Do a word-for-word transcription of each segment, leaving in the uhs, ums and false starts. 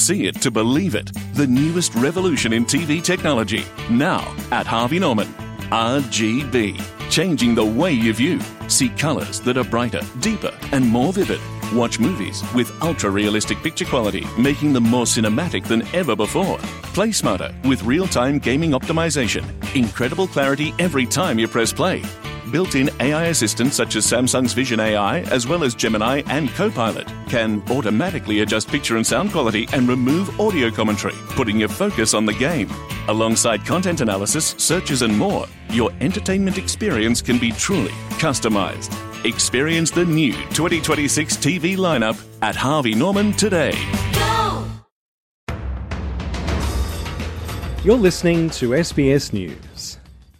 See it to believe it. The newest revolution in T V technology. Now at Harvey Norman. R G B. Changing the way you view. See colours that are brighter, deeper and more vivid. Watch movies with ultra-realistic picture quality, making them more cinematic than ever before. Play smarter with real-time gaming optimization. Incredible clarity every time you press play. Built-in A I assistants such as Samsung's Vision A I, as well as Gemini and Copilot, can automatically adjust picture and sound quality and remove audio commentary, putting your focus on the game. Alongside content analysis, searches and more, your entertainment experience can be truly customized. Experience the new twenty twenty-six T V lineup at Harvey Norman today. Go! You're listening to S B S News.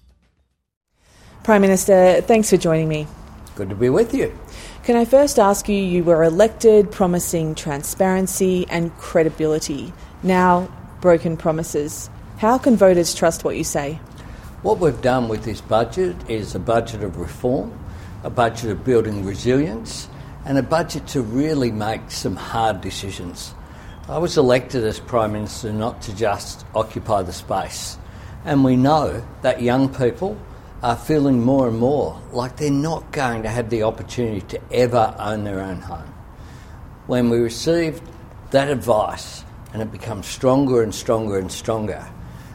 Prime Minister, thanks for joining me. Good to be with you. Can I first ask you, you were elected promising transparency and credibility. Now, broken promises. How can voters trust what you say? What we've done with this budget is a budget of reform, a budget of building resilience, and a budget to really make some hard decisions. I was elected as Prime Minister not to just occupy the space, and we know that young people are feeling more and more like they're not going to have the opportunity to ever own their own home. When we received that advice, and it becomes stronger and stronger and stronger,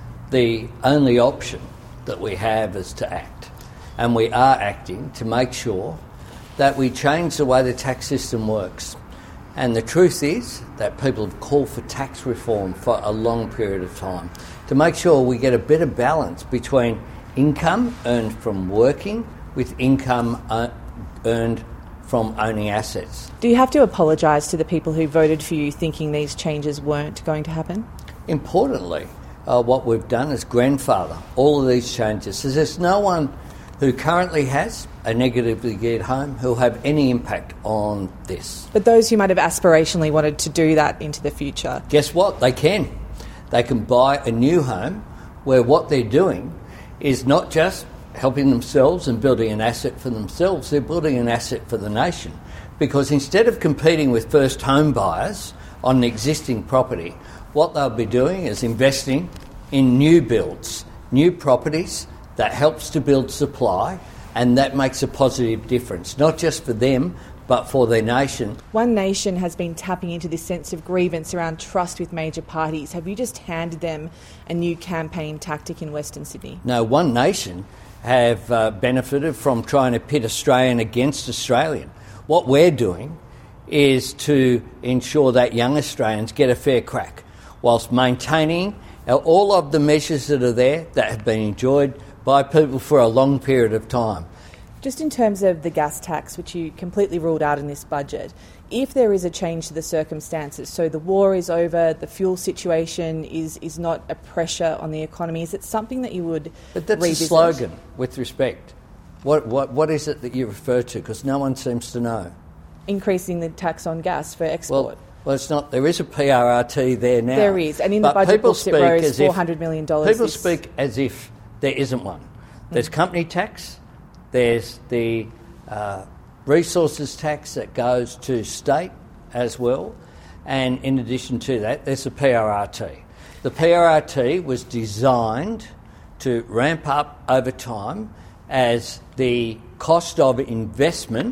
the only option that we have is to act. And we are acting to make sure that we change the way the tax system works. And the truth is that people have called for tax reform for a long period of time to make sure we get a better balance between income earned from working with income uh, earned from owning assets. Do you have to apologise to the people who voted for you thinking these changes weren't going to happen? Importantly, uh, what we've done is grandfather all of these changes. So there's no one who currently has a negatively geared home who will have any impact on this. But those who might have aspirationally wanted to do that into the future? Guess what? They can. They can buy a new home where what they're doing is not just helping themselves and building an asset for themselves, they're building an asset for the nation. Because instead of competing with first home buyers on an existing property, what they'll be doing is investing in new builds, new properties that helps to build supply, and that makes a positive difference, not just for them, but for their nation. One Nation has been tapping into this sense of grievance around trust with major parties. Have you just handed them a new campaign tactic in Western Sydney? No, One Nation have uh, benefited from trying to pit Australian against Australian. What we're doing is to ensure that young Australians get a fair crack, whilst maintaining all of the measures that are there that have been enjoyed by people for a long period of time. Just in terms of the gas tax, which you completely ruled out in this budget, if there is a change to the circumstances, so the war is over, the fuel situation is, is not a pressure on the economy, is it something that you would But that's revisit? a slogan, with respect. What, what, what is it that you refer to? Because no one seems to know. Increasing the tax on gas for export. Well, well, it's not. There is a P R R T there now. There is, and in the budget books it rose four hundred million dollars. People this... speak as if there isn't one. There's mm. company tax, there's the uh, resources tax that goes to state as well, and in addition to that, there's the P R R T. The P R R T was designed to ramp up over time as the cost of investment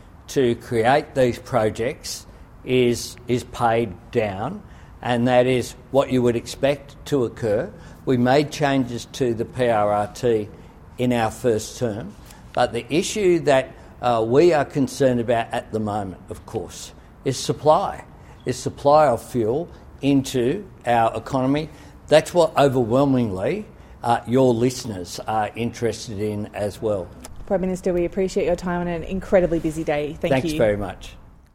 to create these projects is is paid down, and that is what you would expect to occur. We made changes to the P R R T in our first term, but the issue that uh, we are concerned about at the moment, of course, is supply, is supply of fuel into our economy. That's what overwhelmingly uh, your listeners are interested in as well. Prime Minister, we appreciate your time on an incredibly busy day. Thank Thanks you. Thanks very much.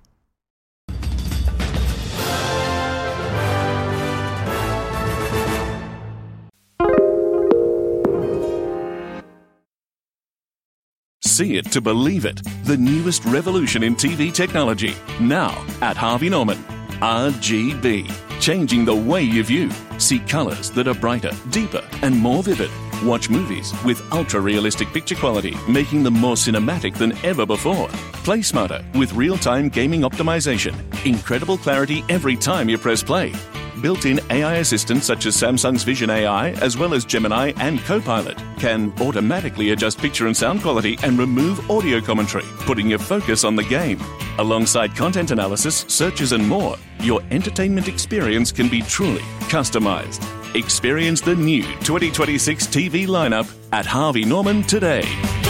See it to believe it. The newest revolution in T V technology. Now at Harvey Norman. R G B. Changing the way you view. See colours that are brighter, deeper and more vivid. Watch movies with ultra-realistic picture quality, making them more cinematic than ever before. Play smarter with real-time gaming optimization. Incredible clarity every time you press play. Built-in A I assistants such as Samsung's Vision A I, as well as Gemini and Copilot, can automatically adjust picture and sound quality and remove audio commentary, putting your focus on the game. Alongside content analysis, searches and more, your entertainment experience can be truly customised. Experience the new twenty twenty-six T V lineup at Harvey Norman today.